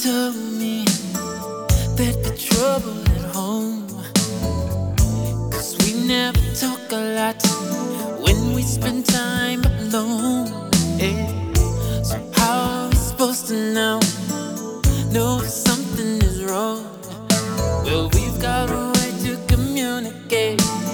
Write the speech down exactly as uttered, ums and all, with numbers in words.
told me there'd be trouble at home, 'cause we never talk a lot when we spend time alone. Yeah. So how are we supposed to know, know if something is wrong? Well, we've got a